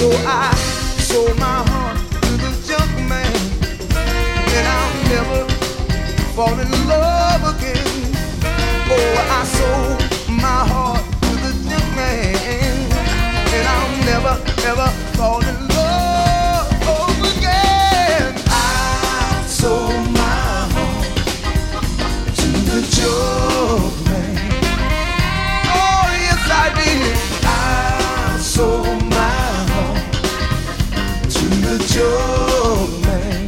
So I sold my heart to the junk man, and I'll never fall in love again. Oh, I sold my heart to the junk man, and I'll never, ever fall in love again. I sold my heart to the junk man. Oh, yes, I did. I sold my heart to the junk man.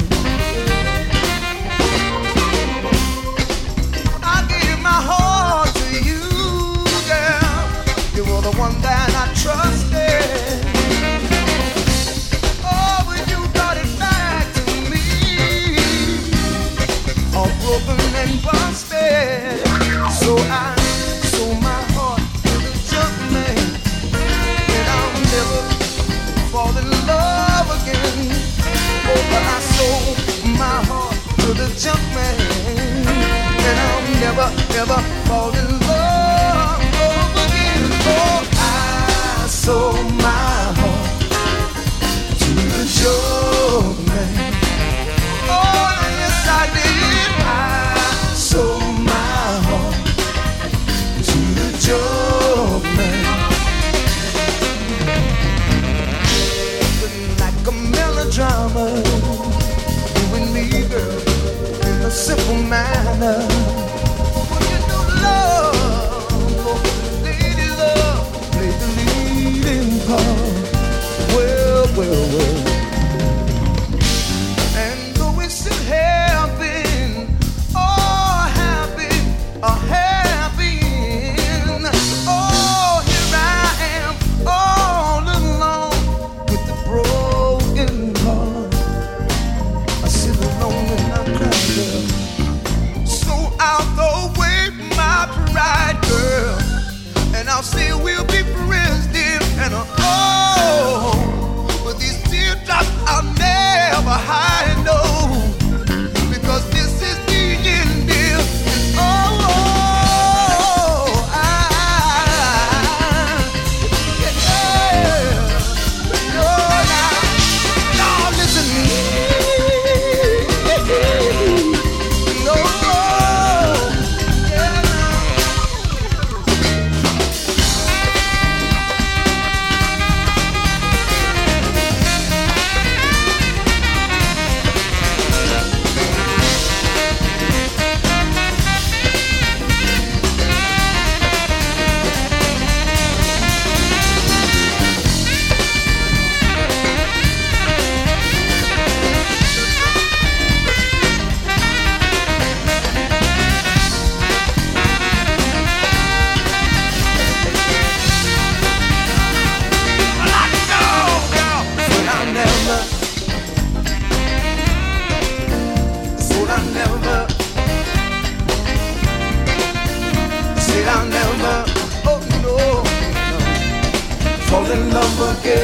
I gave my heart to you, girl. You were the one that I trusted. Oh, when you brought it back to me, all broken and busted. So I sold my heart to the junk man, and I'll never fall in love again. Oh, but I sold my heart to the junk man, and I'll never, ever fall in love again. Oh, I sold my heart to the junk man. Oh, yes, I did. I sold my heart to the junk man. Like a melodrama, you and me, girl, in a simple manner. When you do love, oh, lady love, play the leading part. Well. And though we still have been, oh, happy, oh, here I am, all alone with the broken heart. I sit alone and I cry, girl. So I'll throw away my pride, girl, and I'll say we'll be friends, dear. And but these teardrops I'll never hide, no, because this is the end, dear. I'll never, oh no, fall in love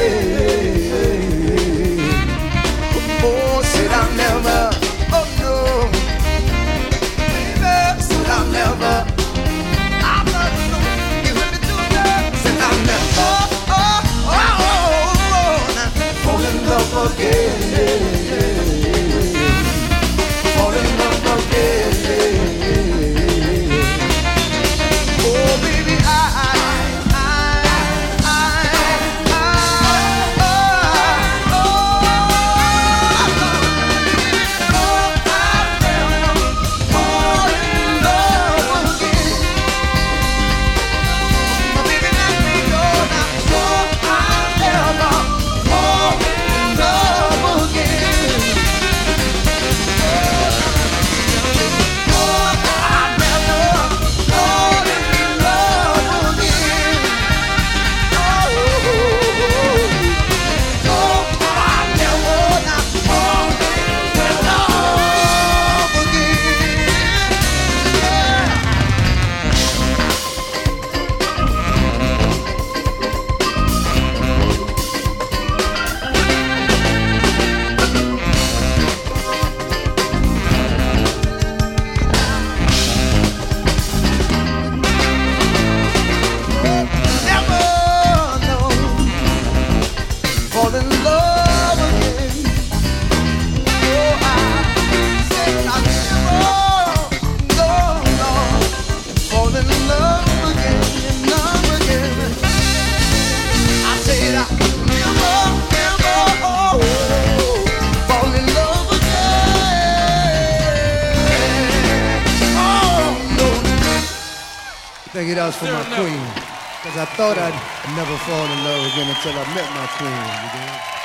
again. Oh, said I'll never, oh no, baby, said I'll never, I'm not so, you heard me do that. Said I'll never, fall in love again. Fall in love again. Oh, baby, I take it out for my queen. Because I thought I'd never fall in love again until I met my queen. You know?